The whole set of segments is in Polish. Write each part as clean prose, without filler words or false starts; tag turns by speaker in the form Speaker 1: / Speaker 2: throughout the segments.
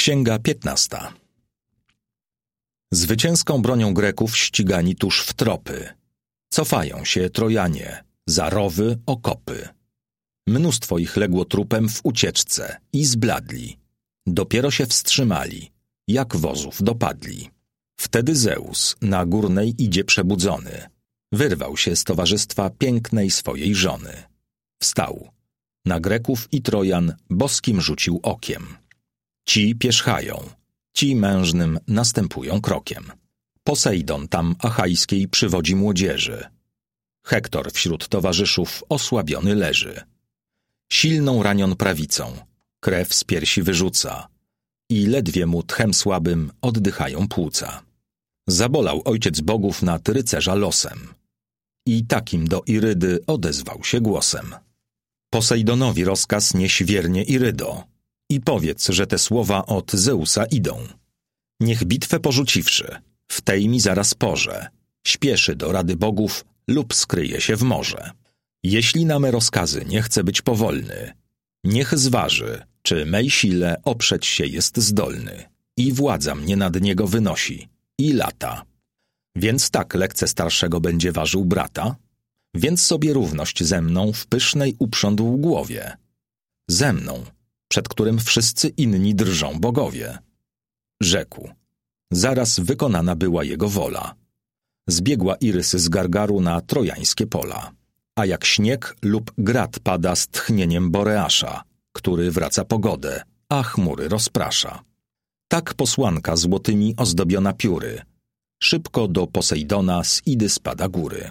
Speaker 1: Księga 15. Zwycięską bronią Greków ścigani tuż w tropy. Cofają się Trojanie, za rowy, okopy. Mnóstwo ich legło trupem w ucieczce i zbladli. Dopiero się wstrzymali, jak wozów dopadli. Wtedy Zeus na górnej idzie przebudzony. Wyrwał się z towarzystwa pięknej swojej żony. Wstał. Na Greków i Trojan boskim rzucił okiem. Ci pierzchają, ci mężnym następują krokiem. Posejdon tam achajskiej przywodzi młodzieży. Hektor wśród towarzyszów osłabiony leży. Silną ranion prawicą, krew z piersi wyrzuca i ledwie mu tchem słabym oddychają płuca. Zabolał ojciec bogów nad rycerza losem i takim do Irydy odezwał się głosem. Posejdonowi rozkaz nieś wiernie Irydo i powiedz, że te słowa od Zeusa idą. Niech bitwę porzuciwszy, w tej mi zaraz porze, śpieszy do rady bogów lub skryje się w morze. Jeśli na me rozkazy nie chce być powolny, niech zważy, czy mej sile oprzeć się jest zdolny i władza mnie nad niego wynosi i lata. Więc tak lekce starszego będzie ważył brata, więc sobie równość ze mną w pysznej uprządł głowie. Ze mną, przed którym wszyscy inni drżą bogowie. Rzekł. Zaraz wykonana była jego wola. Zbiegła Irys z Gargaru na trojańskie pola. A jak śnieg lub grad pada z tchnieniem Boreasza, który wraca pogodę, a chmury rozprasza. Tak posłanka złotymi ozdobiona pióry szybko do Posejdona z Idy spada góry.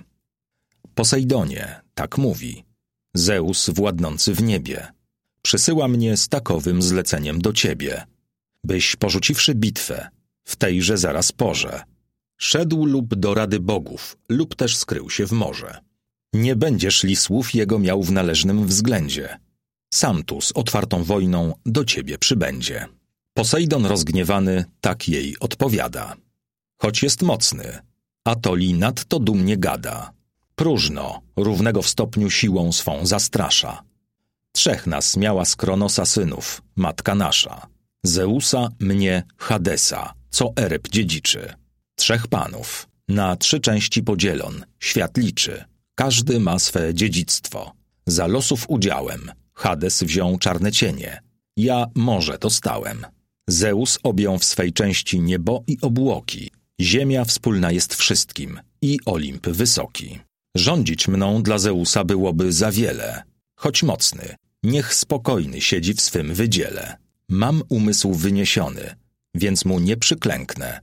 Speaker 1: Posejdonie, tak mówi, Zeus władnący w niebie, przysyła mnie z takowym zleceniem do ciebie, byś porzuciwszy bitwę, w tejże zaraz porze, szedł lub do rady bogów, lub też skrył się w morze. Nie będziesz li słów jego miał w należnym względzie. Sam tu z otwartą wojną do ciebie przybędzie. Posejdon rozgniewany tak jej odpowiada. Choć jest mocny, a to li nadto dumnie gada. Próżno, równego w stopniu siłą swą zastrasza. Trzech nas miała z Kronosa synów, matka nasza. Zeusa, mnie, Hadesa, co Ereb dziedziczy. Trzech panów, na 3 części podzielon, świat liczy. Każdy ma swe dziedzictwo. Za losów udziałem Hades wziął czarne cienie. Ja morze dostałem. Zeus objął w swej części niebo i obłoki. Ziemia wspólna jest wszystkim i Olimp wysoki. Rządzić mną dla Zeusa byłoby za wiele. Choć mocny, niech spokojny siedzi w swym wydziele. Mam umysł wyniesiony, więc mu nie przyklęknę.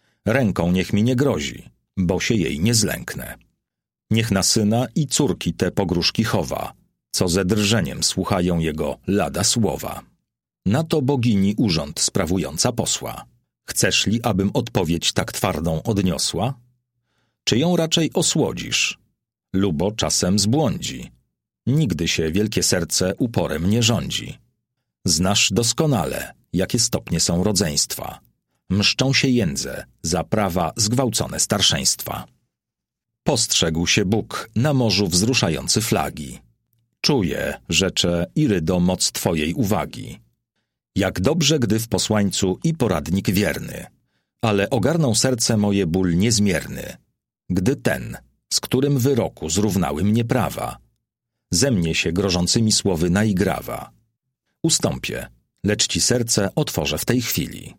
Speaker 1: Ręką niech mi nie grozi, bo się jej nie zlęknę. Niech na syna i córki te pogróżki chowa, co ze drżeniem słuchają jego lada słowa. Na to bogini urząd sprawująca posła. Chcesz li, abym odpowiedź tak twardą odniosła? Czy ją raczej osłodzisz? Lubo czasem zbłądzi. Nigdy się wielkie serce uporem nie rządzi. Znasz doskonale, jakie stopnie są rodzeństwa. Mszczą się jędze za prawa zgwałcone starszeństwa. Postrzegł się Bóg na morzu wzruszający flagi. Czuję, rzecze Irydo, moc twojej uwagi. Jak dobrze, gdy w posłańcu i poradnik wierny, ale ogarnął serce moje ból niezmierny, gdy ten, z którym wyroku zrównały mnie prawa, ze mnie się grożącymi słowy naigrawa. Ustąpię, lecz ci serce otworzę w tej chwili.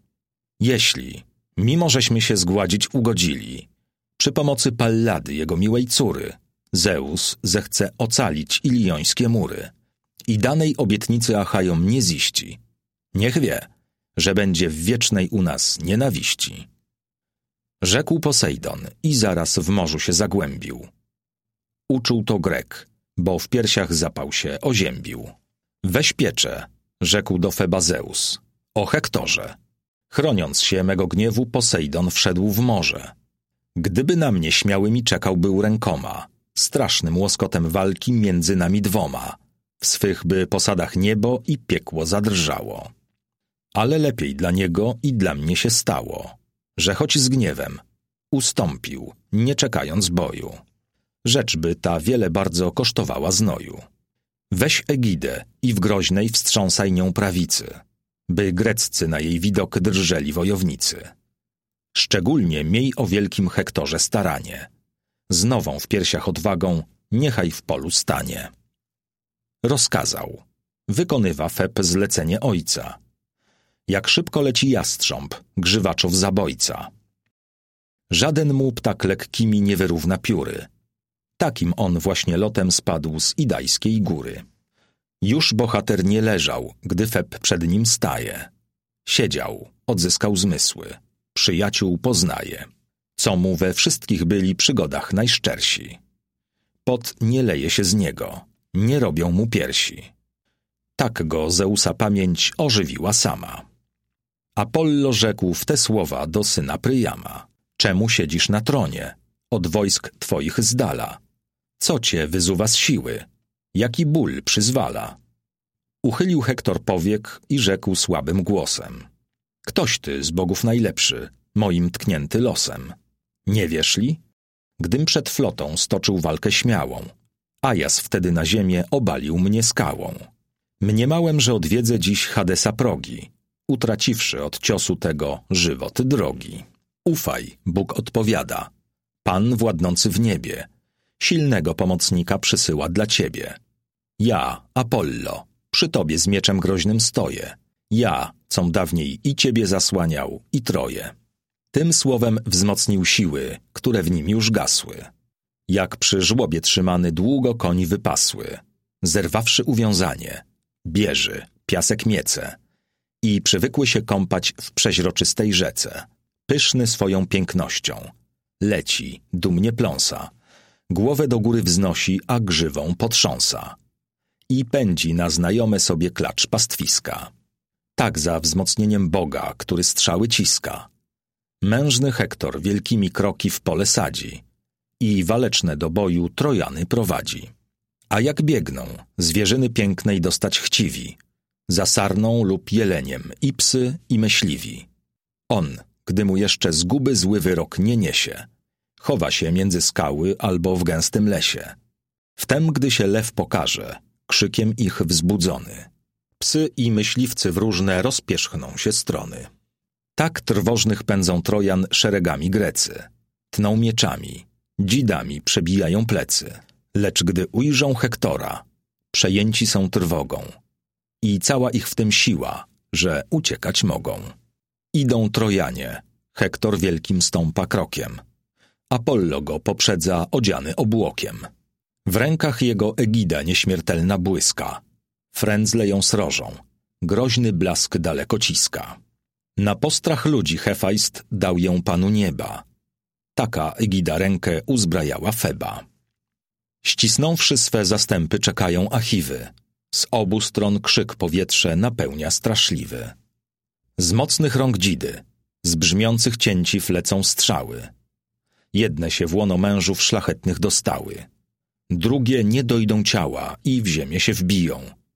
Speaker 1: Jeśli, mimo żeśmy się zgładzić ugodzili, przy pomocy Pallady, jego miłej córy, Zeus zechce ocalić iliońskie mury i danej obietnicy Achajom nie ziści. Niech wie, że będzie w wiecznej u nas nienawiści. Rzekł Posejdon i zaraz w morzu się zagłębił. Uczuł to Grek, bo w piersiach zapał się oziębił. Weź piecze, rzekł do Feba Zeus, o Hektorze. Chroniąc się mego gniewu, Posejdon wszedł w morze. Gdyby na mnie śmiałymi czekał był rękoma, strasznym łoskotem walki między nami dwoma, w swych by posadach niebo i piekło zadrżało. Ale lepiej dla niego i dla mnie się stało, że choć z gniewem ustąpił, nie czekając boju. Rzecz by ta wiele bardzo kosztowała znoju. Weź Egidę i w groźnej wstrząsaj nią prawicy. by greccy na jej widok drżeli wojownicy. Szczególnie miej o wielkim Hektorze staranie. Z nową w piersiach odwagą niechaj w polu stanie. Rozkazał. Wykonywa Feb zlecenie ojca. Jak szybko leci jastrząb, grzywaczów zabojca. Żaden mu ptak lekkimi nie wyrówna pióry. Takim on właśnie lotem spadł z Idajskiej góry. Już bohater nie leżał, gdy Feb przed nim staje. Siedział, odzyskał zmysły. Przyjaciół poznaje, co mu we wszystkich byli przygodach najszczersi. Pot nie leje się z niego, nie robią mu piersi. Tak go Zeusa pamięć ożywiła sama. Apollo rzekł w te słowa do syna Pryjama. Czemu siedzisz na tronie, od wojsk twoich z dala? Co cię wyzuwa z siły? Jaki ból przyzwala? Uchylił Hektor powiek i rzekł słabym głosem. Ktoś ty z bogów najlepszy, moim tknięty losem. Nie wiesz li? Gdym przed flotą stoczył walkę śmiałą, Ajas wtedy na ziemię obalił mnie skałą. Mniemałem, że odwiedzę dziś Hadesa progi, utraciwszy od ciosu tego żywot drogi. Ufaj, Bóg odpowiada. Pan władnący w niebie, silnego pomocnika przysyła dla ciebie. Ja, Apollo, przy tobie z mieczem groźnym stoję. Ja, com dawniej i ciebie zasłaniał, i Troję. Tym słowem wzmocnił siły, które w nim już gasły. Jak przy żłobie trzymany długo koń wypasły. Zerwawszy uwiązanie, bieży, piasek miece i przywykły się kąpać w przeźroczystej rzece. Pyszny swoją pięknością. Leci, dumnie pląsa. Głowę do góry wznosi, a grzywą potrząsa. I pędzi na znajome sobie klacz pastwiska. Tak za wzmocnieniem Boga, który strzały ciska. Mężny Hektor wielkimi kroki w pole sadzi i waleczne do boju Trojany prowadzi. A jak biegną, zwierzyny pięknej dostać chciwi, za sarną lub jeleniem i psy i myśliwi. On, gdy mu jeszcze zguby zły wyrok nie niesie, chowa się między skały albo w gęstym lesie. Wtem, gdy się lew pokaże, krzykiem ich wzbudzony, psy i myśliwcy w różne rozpierzchną się strony. Tak trwożnych pędzą Trojan szeregami Grecy. Tną mieczami, dzidami przebijają plecy. Lecz gdy ujrzą Hektora, przejęci są trwogą. I cała ich w tym siła, że uciekać mogą. Idą Trojanie, Hektor wielkim stąpa krokiem. Apollo go poprzedza odziany obłokiem. W rękach jego egida nieśmiertelna błyska. Frędzle ją srożą, groźny blask daleko ciska. Na postrach ludzi Hefajst dał ją Panu nieba. Taka egida rękę uzbrajała Feba. Ścisnąwszy swe zastępy czekają Achiwy. Z obu stron krzyk powietrze napełnia straszliwy. Z mocnych rąk dzidy, z brzmiących cięciw lecą strzały. Jedne się w łono mężów szlachetnych dostały. Drugie nie dojdą ciała i w ziemię się wbiją.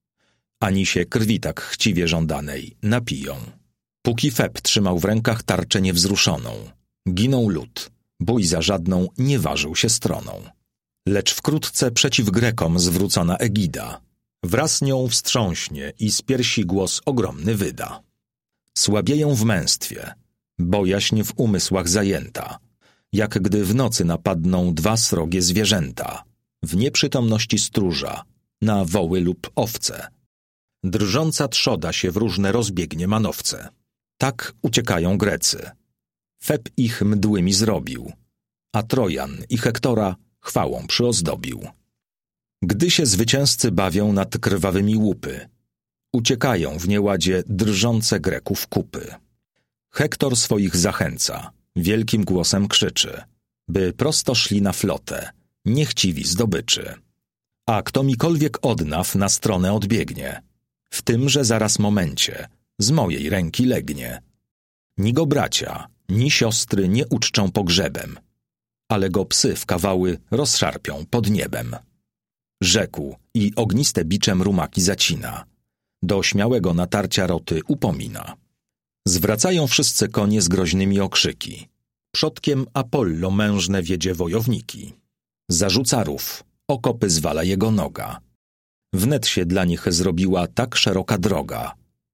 Speaker 1: Ani się krwi tak chciwie żądanej napiją. Póki Feb trzymał w rękach tarczę niewzruszoną, ginął lud, bój za żadną nie ważył się stroną. Lecz wkrótce przeciw Grekom zwrócona egida, wraz nią wstrząśnie i z piersi głos ogromny wyda. Słabieją w męstwie, bojaźń w umysłach zajęta, jak gdy w nocy napadną dwa srogie zwierzęta, w nieprzytomności stróża, na woły lub owce. Drżąca trzoda się w różne rozbiegnie manowce. Tak uciekają Grecy. Feb ich mdłymi zrobił, a Trojan i Hektora chwałą przyozdobił. Gdy się zwycięzcy bawią nad krwawymi łupy, uciekają w nieładzie drżące Greków kupy. Hektor swoich zachęca, wielkim głosem krzyczy, by prosto szli na flotę, niechciwi zdobyczy. A kto mikolwiek odnaw na stronę odbiegnie, w tymże zaraz momencie z mojej ręki legnie. Ni go bracia, ni siostry nie uczczą pogrzebem, ale go psy w kawały rozszarpią pod niebem. Rzekł i ogniste biczem rumaki zacina, do śmiałego natarcia roty upomina. Zwracają wszyscy konie z groźnymi okrzyki. Przodkiem Apollo mężne wiedzie wojowniki. Zarzuca rów, okopy zwala jego noga. Wnet się dla nich zrobiła tak szeroka droga,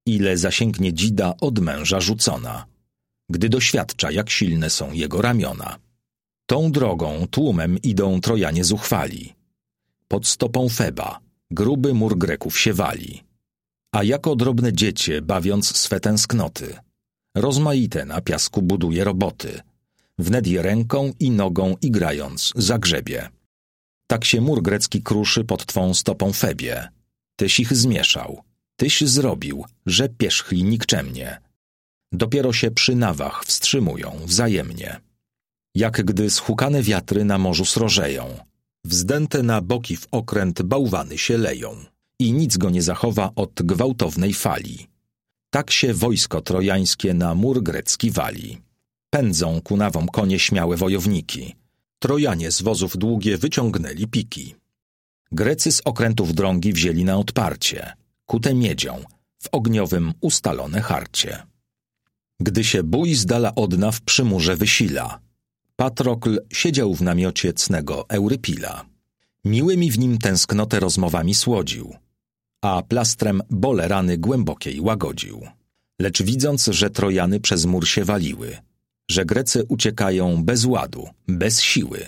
Speaker 1: ile zasięgnie dzida od męża rzucona, gdy doświadcza, jak silne są jego ramiona. Tą drogą tłumem idą Trojanie zuchwali. Pod stopą Feba gruby mur Greków się wali. A jako drobne dziecię, bawiąc swe tęsknoty, rozmaite na piasku buduje roboty, wnet je ręką i nogą igrając zagrzebie. Tak się mur grecki kruszy pod twą stopą Febie. Tyś ich zmieszał, tyś zrobił, że pierzchli nikczemnie. Dopiero się przy nawach wstrzymują wzajemnie. Jak gdy schukane wiatry na morzu srożeją, wzdęte na boki w okręt bałwany się leją i nic go nie zachowa od gwałtownej fali. Tak się wojsko trojańskie na mur grecki wali. Pędzą ku nawom konie śmiałe wojowniki. Trojanie z wozów długie wyciągnęli piki. Grecy z okrętów drągi wzięli na odparcie, kute miedzią, w ogniowym ustalone harcie. Gdy się bój z dala od naw przy murze wysila, Patrokl siedział w namiocie cnego Eurypila. Miłymi w nim tęsknotę rozmowami słodził, a plastrem bole rany głębokiej łagodził. Lecz widząc, że Trojany przez mur się waliły, że Grecy uciekają bez ładu, bez siły,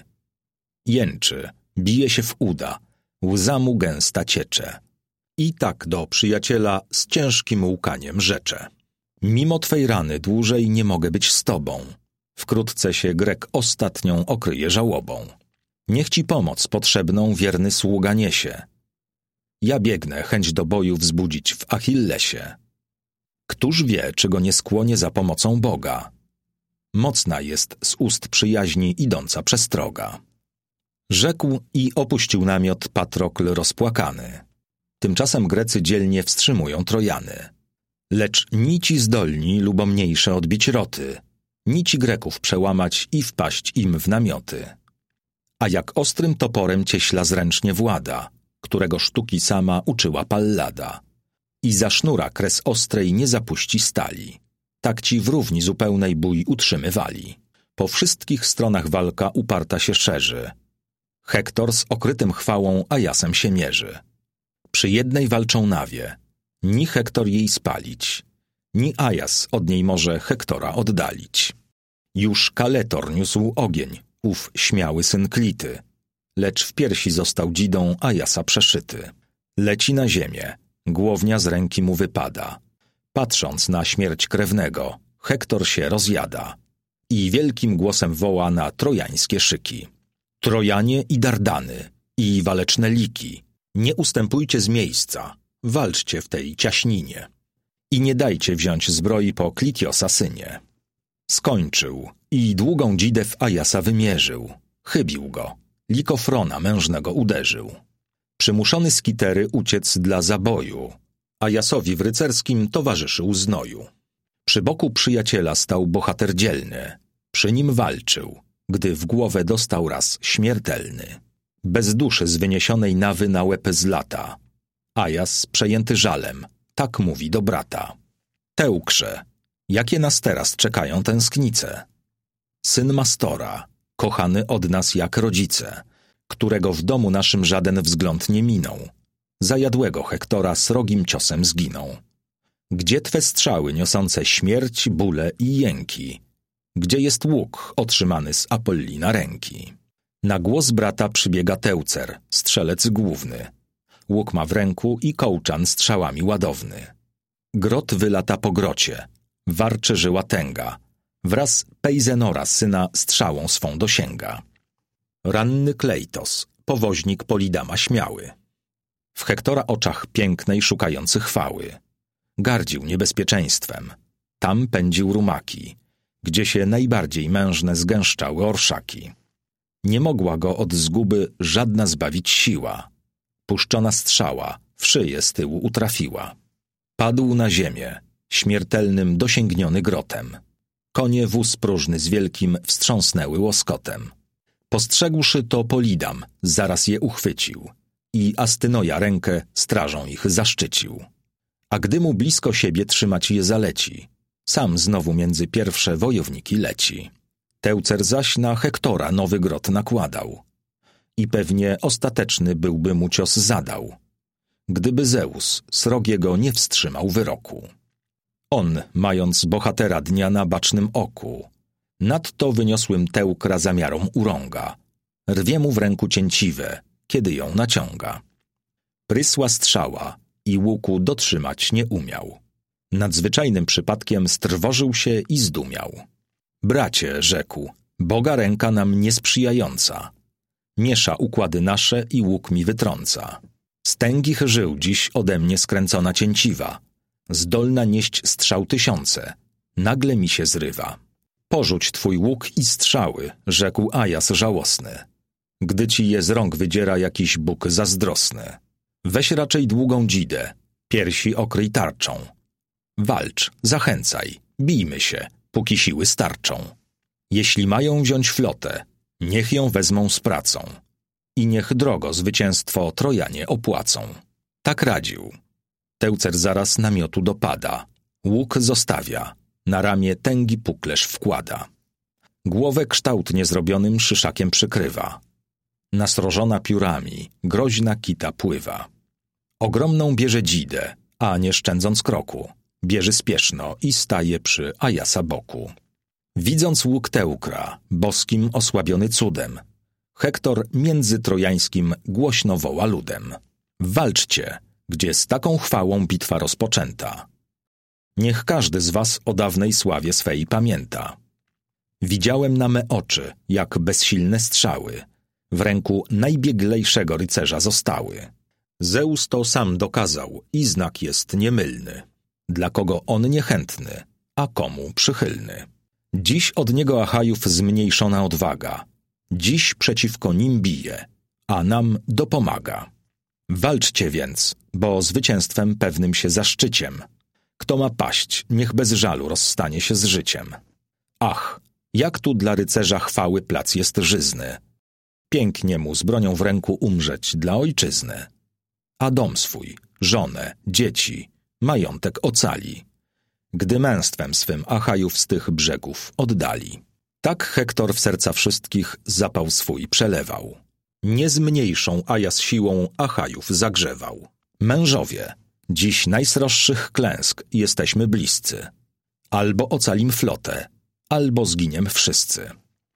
Speaker 1: jęczy, bije się w uda, łza mu gęsta ciecze. I tak do przyjaciela z ciężkim łkaniem rzecze. Mimo twej rany dłużej nie mogę być z tobą. Wkrótce się Grek ostatnią okryje żałobą. Niech ci pomoc potrzebną wierny sługa niesie. Ja biegnę chęć do boju wzbudzić w Achillesie. Któż wie, czy go nie skłonie za pomocą Boga? Mocna jest z ust przyjaźni idąca przestroga. Rzekł i opuścił namiot Patrokl rozpłakany. Tymczasem Grecy dzielnie wstrzymują Trojany. Lecz ni ci zdolni lubomniejsze odbić roty, ni ci Greków przełamać i wpaść im w namioty. A jak ostrym toporem cieśla zręcznie włada, którego sztuki sama uczyła Pallada. I za sznura kres ostrej nie zapuści stali. Tak ci w równi zupełnej bój utrzymywali. Po wszystkich stronach walka uparta się szerzy. Hektor z okrytym chwałą Ajasem się mierzy. Przy jednej walczą nawie, ni Hektor jej spalić, ni Ajas od niej może Hektora oddalić. Już Kaletor niósł ogień, ów śmiały syn Klity, lecz w piersi został dzidą Ajasa przeszyty. Leci na ziemię, głownia z ręki mu wypada. Patrząc na śmierć krewnego, Hektor się rozjada i wielkim głosem woła na trojańskie szyki. Trojanie i Dardany, i waleczne liki, nie ustępujcie z miejsca, walczcie w tej ciaśninie. I nie dajcie wziąć zbroi po Klitiosa synie. Skończył i długą dzidę w Ajasa wymierzył. Chybił go, Likofrona mężnego uderzył. Przymuszony z Kitery uciec dla zaboju, Ajasowi w rycerskim towarzyszył znoju. Przy boku przyjaciela stał bohater dzielny, przy nim walczył, gdy w głowę dostał raz śmiertelny. Bez duszy z wyniesionej nawy na łeb z lata. Ajas, przejęty żalem, tak mówi do brata. Teukrze, jakie nas teraz czekają tęsknice? Syn Mastora, kochany od nas jak rodzice, którego w domu naszym żaden wzgląd nie minął. Zajadłego Hektora srogim ciosem zginął. Gdzie twe strzały niosące śmierć, bóle i jęki? Gdzie jest łuk otrzymany z Apollina ręki? Na głos brata przybiega Teucer, strzelec główny. Łuk ma w ręku i kołczan strzałami ładowny. Grot wylata po grocie, warczy żyła tęga. Wraz Pejzenora syna strzałą swą dosięga. Ranny Kleitos, powoźnik Polidama śmiały. W Hektora oczach pięknej szukający chwały. Gardził niebezpieczeństwem. Tam pędził rumaki, gdzie się najbardziej mężne zgęszczały orszaki. Nie mogła go od zguby żadna zbawić siła. Puszczona strzała w szyję z tyłu utrafiła. Padł na ziemię, śmiertelnym dosięgniony grotem. Konie wóz próżny z wielkim wstrząsnęły łoskotem. Postrzegłszy to Polidam, zaraz je uchwycił i Astynoja rękę strażą ich zaszczycił. A gdy mu blisko siebie trzymać je zaleci, sam znowu między pierwsze wojowniki leci. Teucer zaś na Hektora nowy grot nakładał i pewnie ostateczny byłby mu cios zadał, gdyby Zeus srogiego nie wstrzymał wyroku. On, mając bohatera dnia na bacznym oku, nadto wyniosłym Teukra zamiarom urąga. Rwie mu w ręku cięciwe, kiedy ją naciąga. Prysła strzała i łuku dotrzymać nie umiał. Nadzwyczajnym przypadkiem strwożył się i zdumiał. Bracie, rzekł, Boga ręka nam niesprzyjająca. Miesza układy nasze i łuk mi wytrąca. Stęgich żył dziś ode mnie skręcona cięciwa. Zdolna nieść strzał 1000. Nagle mi się zrywa. Porzuć twój łuk i strzały, rzekł Ajas żałosny. Gdy ci je z rąk wydziera jakiś Bóg zazdrosny. Weź raczej długą dzidę, piersi okryj tarczą. Walcz, zachęcaj, bijmy się, póki siły starczą. Jeśli mają wziąć flotę, niech ją wezmą z pracą. I niech drogo zwycięstwo Trojanie opłacą. Tak radził. Teucer zaraz namiotu dopada. Łuk zostawia, na ramię tęgi puklerz wkłada. Głowę kształt niezrobionym szyszakiem przykrywa. Nasrożona piórami, groźna kita pływa. Ogromną bierze dzidę, a nie szczędząc kroku. Bierze spieszno i staje przy Ajasa boku. Widząc łuk Teukra, boskim osłabiony cudem, Hektor między trojańskim głośno woła ludem. Walczcie, gdzie z taką chwałą bitwa rozpoczęta. Niech każdy z was o dawnej sławie swej pamięta. Widziałem na me oczy, jak bezsilne strzały w ręku najbieglejszego rycerza zostały. Zeus to sam dokazał i znak jest niemylny. Dla kogo on niechętny, a komu przychylny. Dziś od niego Achajów zmniejszona odwaga. Dziś przeciwko nim bije, a nam dopomaga. Walczcie więc, bo zwycięstwem pewnym się zaszczyciem. Kto ma paść, niech bez żalu rozstanie się z życiem. Ach, jak tu dla rycerza chwały plac jest żyzny. Pięknie mu z bronią w ręku umrzeć dla ojczyzny. A dom swój, żonę, dzieci, majątek ocali, gdy męstwem swym Achajów z tych brzegów oddali. Tak Hektor w serca wszystkich zapał swój przelewał. Nie zmniejszą Ajas siłą Achajów zagrzewał. Mężowie, dziś najsroższych klęsk jesteśmy bliscy. Albo ocalim flotę, albo zginiem wszyscy.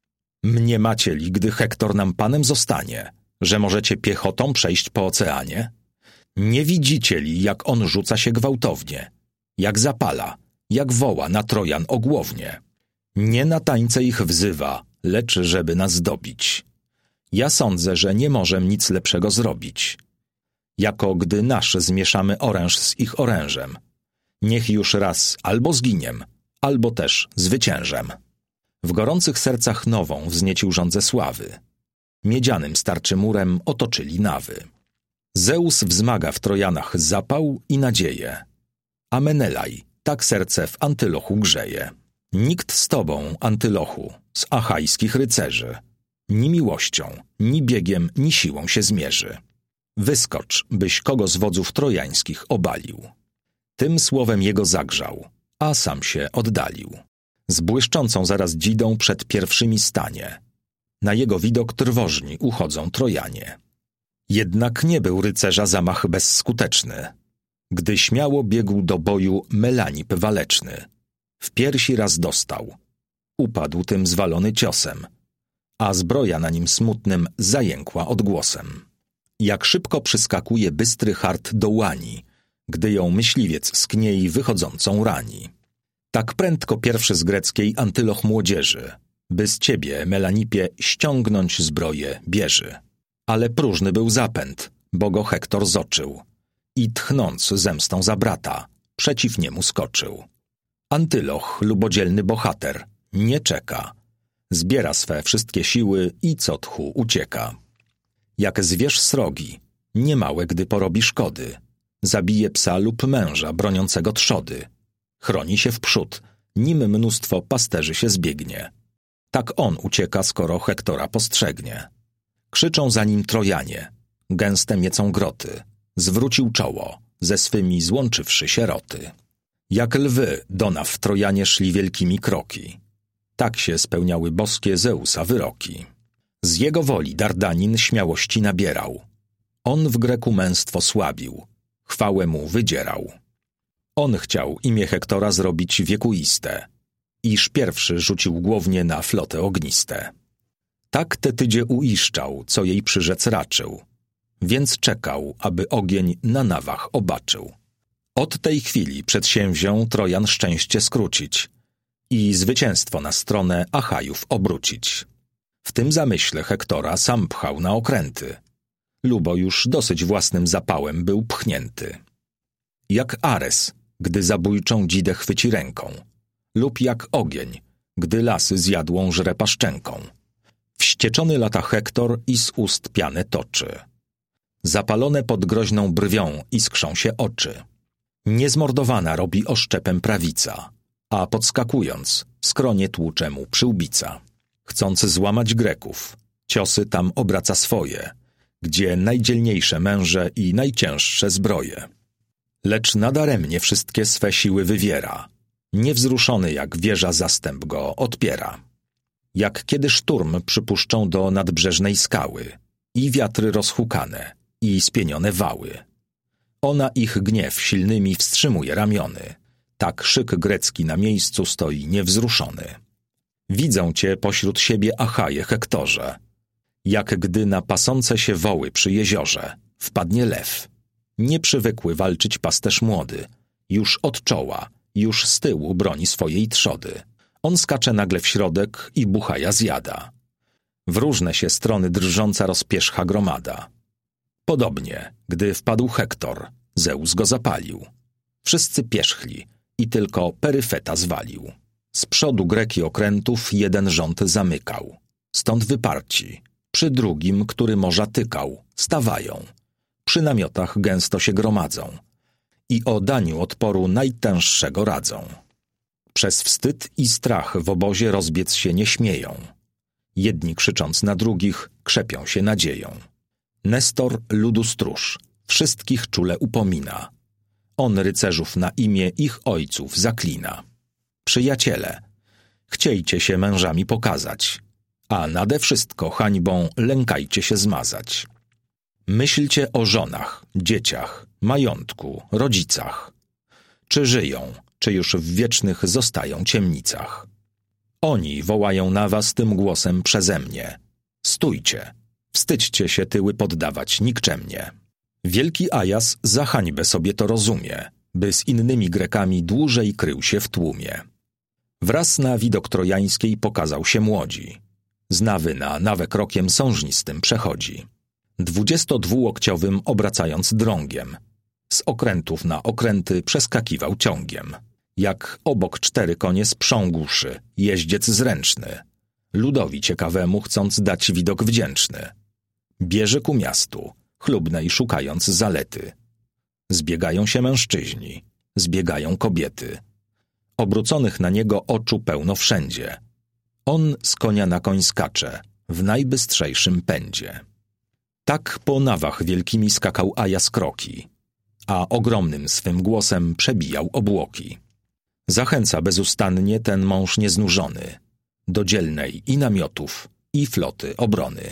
Speaker 1: Mniemacie li, gdy Hektor nam panem zostanie, że możecie piechotą przejść po oceanie? Nie widzicie li, jak on rzuca się gwałtownie, jak zapala, jak woła na Trojan ogłownie? Nie na tańce ich wzywa, lecz żeby nas dobić. Ja sądzę, że nie możem nic lepszego zrobić. Jako gdy nasz zmieszamy oręż z ich orężem. Niech już raz albo zginiem, albo też zwyciężem. W gorących sercach nową wzniecił żądzę sławy. Miedzianym starczym murem otoczyli nawy. Zeus wzmaga w Trojanach zapał i nadzieję. A Menelaj tak serce w Antylochu grzeje. Nikt z tobą, Antylochu, z achajskich rycerzy, ni miłością, ni biegiem, ni siłą się zmierzy. Wyskocz, byś kogo z wodzów trojańskich obalił. Tym słowem jego zagrzał, a sam się oddalił. Z błyszczącą zaraz dzidą przed pierwszymi stanie. Na jego widok trwożni uchodzą Trojanie. Jednak nie był rycerza zamach bezskuteczny. Gdy śmiało biegł do boju Melanip waleczny. W piersi raz dostał. Upadł tym zwalony ciosem, a zbroja na nim smutnym zajękła odgłosem. Jak szybko przyskakuje bystry hart do łani, gdy ją myśliwiec z kniei wychodzącą rani. Tak prędko pierwszy z greckiej Antyloch młodzieży, by z ciebie, Melanipie, ściągnąć zbroję bieży. Ale próżny był zapęd, bo go Hektor zoczył i tchnąc zemstą za brata, przeciw niemu skoczył. Antyloch, lubodzielny bohater, nie czeka. Zbiera swe wszystkie siły i co tchu ucieka. Jak zwierz srogi, niemałe gdy porobi szkody. Zabije psa lub męża broniącego trzody. Chroni się wprzód, nim mnóstwo pasterzy się zbiegnie. Tak on ucieka, skoro Hektora postrzegnie. Krzyczą za nim Trojanie, gęste miecą groty. Zwrócił czoło, ze swymi złączywszy sieroty. Jak lwy do naw Trojanie szli wielkimi kroki. Tak się spełniały boskie Zeusa wyroki. Z jego woli Dardanin śmiałości nabierał. On w Greku męstwo słabił, chwałę mu wydzierał. On chciał imię Hektora zrobić wiekuiste, iż pierwszy rzucił głównie na floty ogniste. Tak Tetydzie uiszczał, co jej przyrzec raczył, więc czekał, aby ogień na nawach obaczył. Od tej chwili przedsięwziął Trojan szczęście skrócić i zwycięstwo na stronę Achajów obrócić. W tym zamyśle Hektora sam pchał na okręty, lubo już dosyć własnym zapałem był pchnięty. Jak Ares, gdy zabójczą dzidę chwyci ręką, lub jak ogień, gdy lasy zjadłą żre paszczenką. Wścieczony lata Hektor i z ust pianę toczy. Zapalone pod groźną brwią iskrzą się oczy. Niezmordowana robi oszczepem prawica, a podskakując, skronie tłucze mu przyłbica. Chcąc złamać Greków, ciosy tam obraca swoje, gdzie najdzielniejsze męże i najcięższe zbroje. Lecz nadaremnie wszystkie swe siły wywiera, niewzruszony jak wieża zastęp go odpiera. Jak kiedy szturm przypuszczą do nadbrzeżnej skały i wiatry rozhukane i spienione wały. Ona ich gniew silnymi wstrzymuje ramiony, tak szyk grecki na miejscu stoi niewzruszony. Widzą cię pośród siebie Achaje, Hektorze, jak gdy na pasące się woły przy jeziorze wpadnie lew. Nieprzywykły walczyć pasterz młody, już od czoła, już z tyłu broni swojej trzody. On skacze nagle w środek i buchaja zjada. W różne się strony drżąca rozpierzcha gromada. Podobnie, gdy wpadł Hektor, Zeus go zapalił. Wszyscy pierzchli i tylko Peryfeta zwalił. Z przodu Greki okrętów jeden rząd zamykał. Stąd wyparci, przy drugim, który morza tykał, stawają. Przy namiotach gęsto się gromadzą i o daniu odporu najtęższego radzą. Przez wstyd i strach w obozie rozbiec się nie śmieją. Jedni krzycząc na drugich, krzepią się nadzieją. Nestor, ludu stróż, wszystkich czule upomina. On rycerzów na imię ich ojców zaklina. Przyjaciele, chciejcie się mężami pokazać, a nade wszystko hańbą lękajcie się zmazać. Myślcie o żonach, dzieciach, majątku, rodzicach. Czy żyją, czy już w wiecznych zostają ciemnicach. Oni wołają na was tym głosem przeze mnie. Stójcie, wstydźcie się tyły poddawać nikczemnie. Wielki Ajas za hańbę sobie to rozumie, by z innymi Grekami dłużej krył się w tłumie. Wraz na widok trojańskiej pokazał się młodzi. Z nawy na nawę krokiem sążnistym przechodzi. 22-łokciowym obracając drągiem. Z okrętów na okręty przeskakiwał ciągiem. Jak obok 4 konie z przągłuszy, jeździec zręczny. Ludowi ciekawemu chcąc dać widok wdzięczny. Bierze ku miastu, chlubnej szukając zalety. Zbiegają się mężczyźni, zbiegają kobiety. Obróconych na niego oczu pełno wszędzie. On z konia na koń skacze, w najbystrzejszym pędzie. Tak po nawach wielkimi skakał Ajas kroki, a ogromnym swym głosem przebijał obłoki. Zachęca bezustannie ten mąż nieznużony do dzielnej i namiotów, i floty obrony.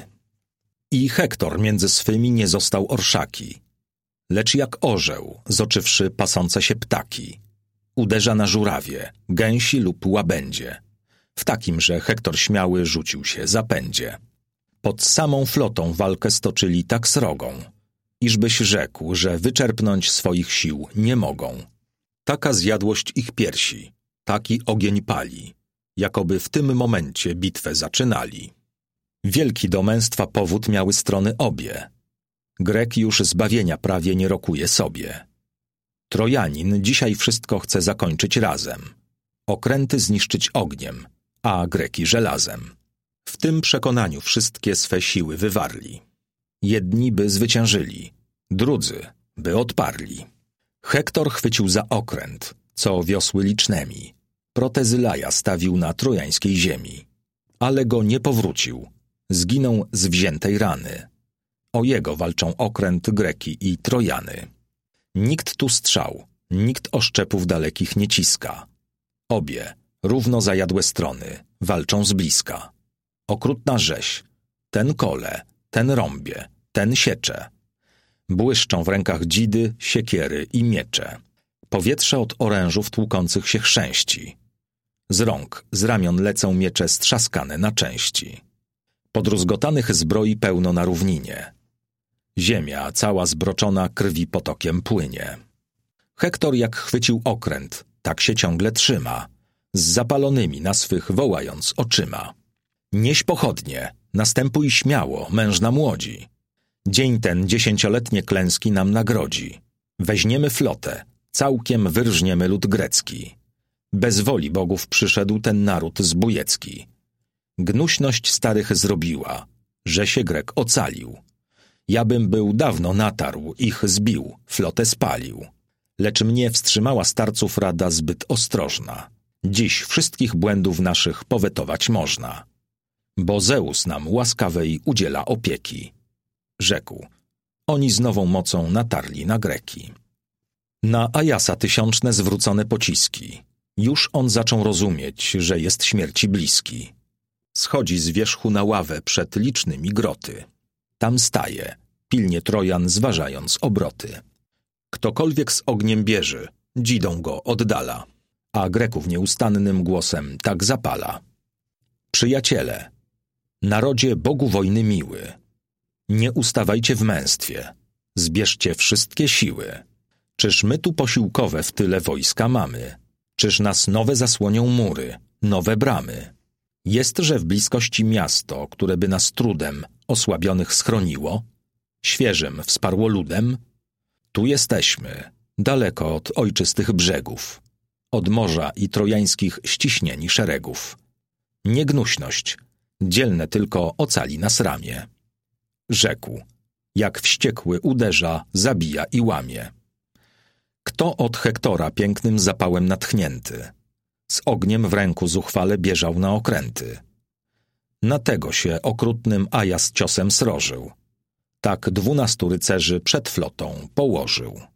Speaker 1: I Hektor między swymi nie został orszaki, lecz jak orzeł, zoczywszy pasące się ptaki, uderza na żurawie, gęsi lub łabędzie. W takim, że Hektor śmiały rzucił się zapędzie. Pod samą flotą walkę stoczyli tak srogą, iżbyś rzekł, że wyczerpnąć swoich sił nie mogą. Taka zjadłość ich piersi, taki ogień pali, jakoby w tym momencie bitwę zaczynali. Wielki do męstwa powód miały strony obie. Grek już zbawienia prawie nie rokuje sobie. Trojanin dzisiaj wszystko chce zakończyć razem. Okręty zniszczyć ogniem, a Greki żelazem. W tym przekonaniu wszystkie swe siły wywarli. Jedni by zwyciężyli, drudzy by odparli. Hektor chwycił za okręt, co wiosły licznemi. Protezylaja stawił na trojańskiej ziemi. Ale go nie powrócił. Zginął z wziętej rany. O jego walczą okręt Greki i Trojany. Nikt tu strzał, nikt oszczepów dalekich nie ciska. Obie, równo zajadłe strony, walczą z bliska. Okrutna rzeź, ten kole, ten rąbie, ten siecze. Błyszczą w rękach dzidy, siekiery i miecze. Powietrze od orężów tłukących się chrzęści. Z rąk, z ramion lecą miecze strzaskane na części. Podruzgotanych zbroi pełno na równinie. Ziemia cała zbroczona krwi potokiem płynie. Hektor jak chwycił okręt, tak się ciągle trzyma, z zapalonymi na swych wołając oczyma. Nieś pochodnie, następuj śmiało, mężna młodzi. Dzień ten 10-letnie klęski nam nagrodzi. Weźmiemy flotę, całkiem wyrżniemy lud grecki. Bez woli bogów przyszedł ten naród zbójecki. Gnuśność starych zrobiła, że się Grek ocalił. Ja bym był dawno natarł, ich zbił, flotę spalił. Lecz mnie wstrzymała starców rada zbyt ostrożna. Dziś wszystkich błędów naszych powetować można. Bo Zeus nam łaskawej udziela opieki. Rzekł. Oni z nową mocą natarli na Greki. Na Ajasa tysiączne zwrócone pociski. Już on zaczął rozumieć, że jest śmierci bliski. Schodzi z wierzchu na ławę przed licznymi groty. Tam staje, pilnie Trojan zważając obroty. Ktokolwiek z ogniem bierze, dzidą go oddala, a Greków nieustannym głosem tak zapala. Przyjaciele, narodzie Bogu wojny miły, nie ustawajcie w męstwie, zbierzcie wszystkie siły. Czyż my tu posiłkowe w tyle wojska mamy? Czyż nas nowe zasłonią mury, nowe bramy? Jestże w bliskości miasto, które by nas trudem osłabionych schroniło? Świeżym wsparło ludem? Tu jesteśmy, daleko od ojczystych brzegów, od morza i trojańskich ściśnieni szeregów. Niegnuśność, dzielne tylko ocali nas ramię. Rzekł, jak wściekły uderza, zabija i łamie. Kto od Hektora pięknym zapałem natchnięty, z ogniem w ręku zuchwale bieżał na okręty. Na tego się okrutnym Ajas ciosem srożył. Tak 12 rycerzy przed flotą położył.